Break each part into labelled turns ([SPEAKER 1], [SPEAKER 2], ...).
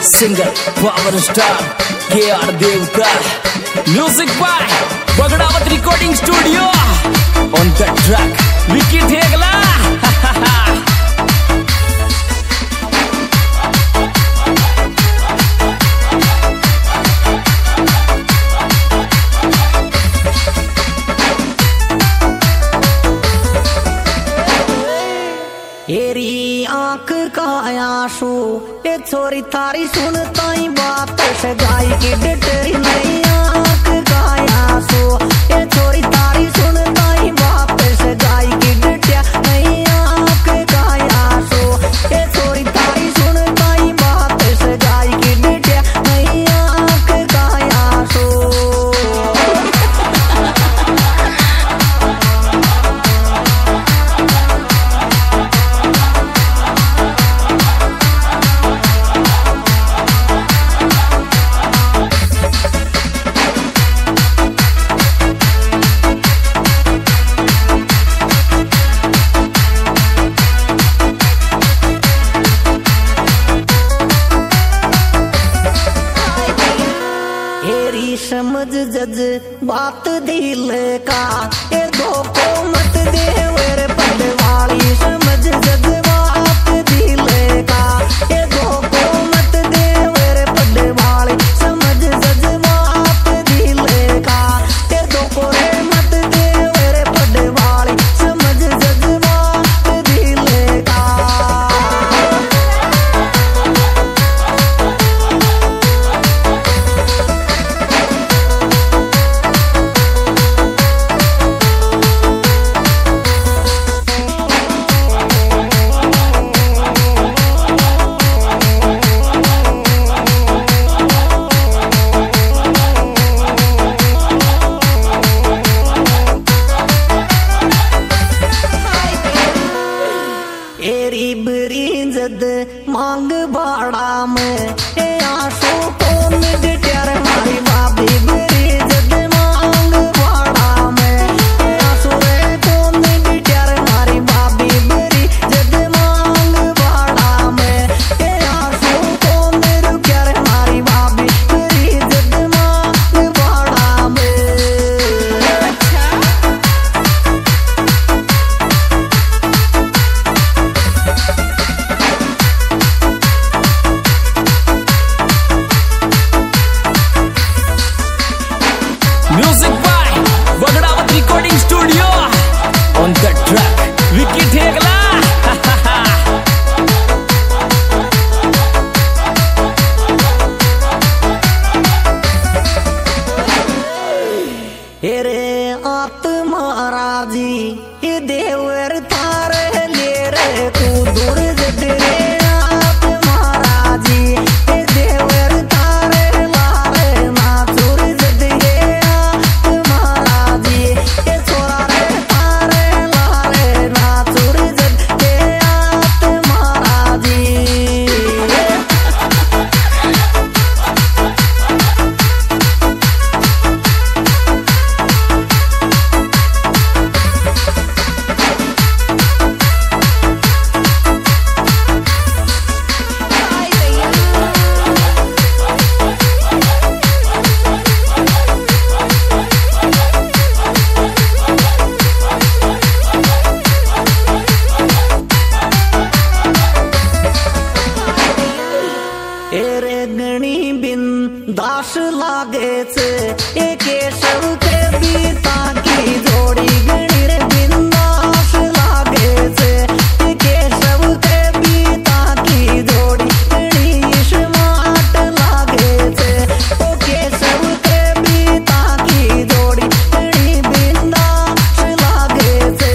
[SPEAKER 1] Singer power star KR Devta, music by Bagdawat recording studio, on the track Vicky Thegla.
[SPEAKER 2] एरी आंख का आंसू ये छोरी थारी सुनता ही बात से गाय की डटरी नहीं आंख का आंसू ये छोरी थारी सुनता ही बात से गाय की डटिया नहीं आंख का आंसू ये छोरी थारी सुनता ही बात से गाय की डटिया नहीं आंख का आंसू। समझ जज बात दिल का ये दो को मत दे वे पद वाली समझ जज बात दिल का ये दो को मत दे वे पद वाली समझ जज बात दिल का ये दो को रे मत दे वे पद वाली समझ जज बात दिल का। एरी बरीजद मांग बाड़ा में ए आंसू कौन डटर हमारी बाबी बरीजद मांग बाड़ा में ए आंसू रे कौन डटर हमारी बाबी बरीजद मांग बाड़ा में ए आंसू कौन रुकर हमारी बाबी बरीजद मांग बाड़ा में।
[SPEAKER 1] Music by Bagdawat recording studio, on the track Vicky Thegla.
[SPEAKER 2] रे आत्मा राजी ये देवर थारे ले रे तू दूर जद रे आत्मा राजी ये देवर थारे लारे ना दूर जद ये आत्मा राजी ये छोरा रे थारे लारे ना दूर जद ये आत्मा राजी। एरे गणी बिन दास लागे छे ए केशव के बीता की जोड़ी गणी रे बिन दास लागे छे ए केशव के बीता की जोड़ी गणी स्मार्ट लागे छे ओ केशव के बीता की जोड़ी गणी बिन दास लागे छे।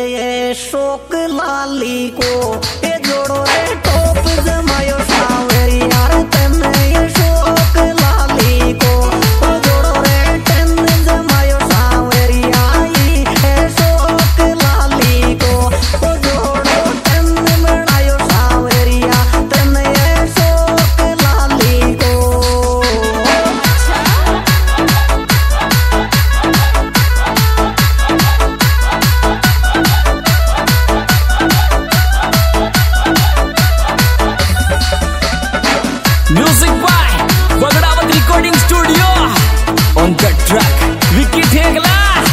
[SPEAKER 2] ये शोक लाली को ये जोड़ो रे टोप जमायो सावरी यार तने ये शोक लाली को ओ जोड़ो रे टन जमायो सावरी आई ये शोक लाली को ओ जोड़ो टन बनायो सावरिया तने ये शोक लाली को।
[SPEAKER 1] Music by Bagdavat Recording Studio. On the track, Vicky Thegla.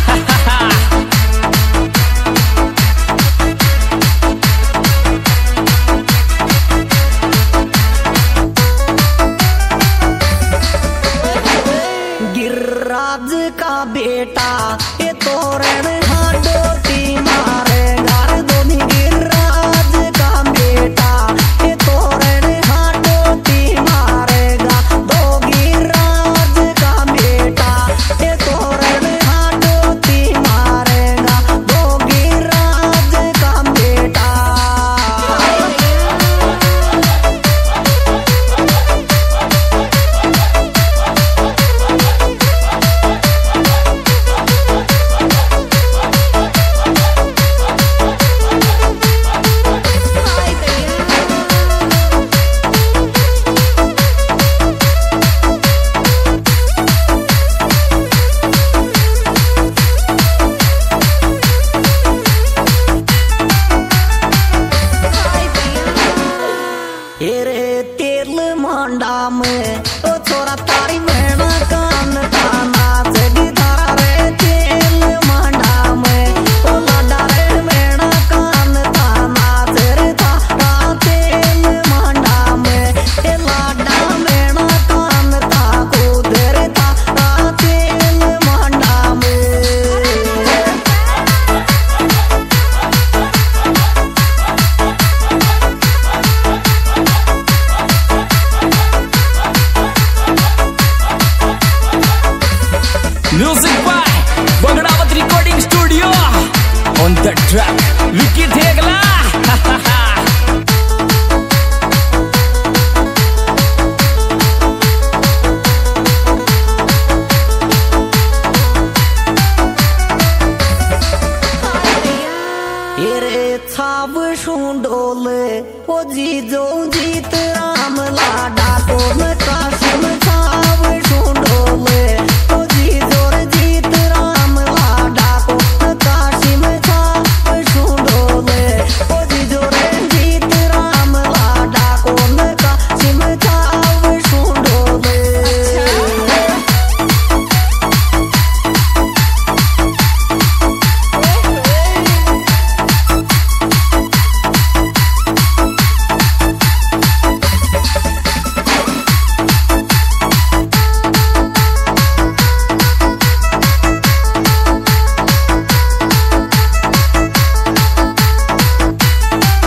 [SPEAKER 2] Girraj का बेटा ये तोरण हाडोटी मारे घर दोनी गिर्राज का बेटा ये तोरण हाडोटी मारेगा दो गिर्राज का बेटा ये तोरण हाडोटी मारेगा दो गिर्राज का बेटा। एरे तेल मांडा में ओ छोरा तारी मेणा कान ताना जगी धारा रे तेल मांडा में ओ लाडा रे मेणा कान ताना तेरे धारा तेल मांडा में ए लाडा मेणा कान ता को तेरे धारा तेल मांडा में।
[SPEAKER 1] Music by Bagdavat Recording Studio. On the track, Vicky Thegla.
[SPEAKER 2] एरे छाव शुंडोले ओ जी जो जीत राम लाडा को मैं काशिम छाव शुंडोले ओ जी जोर जीत राम लाडा को मैं काशिम छाव शुंडोले ओ जी जोर जीत राम लाडा को मैं काशिम छाव शुंडोले।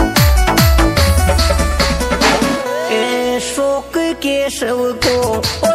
[SPEAKER 2] शोक केशव को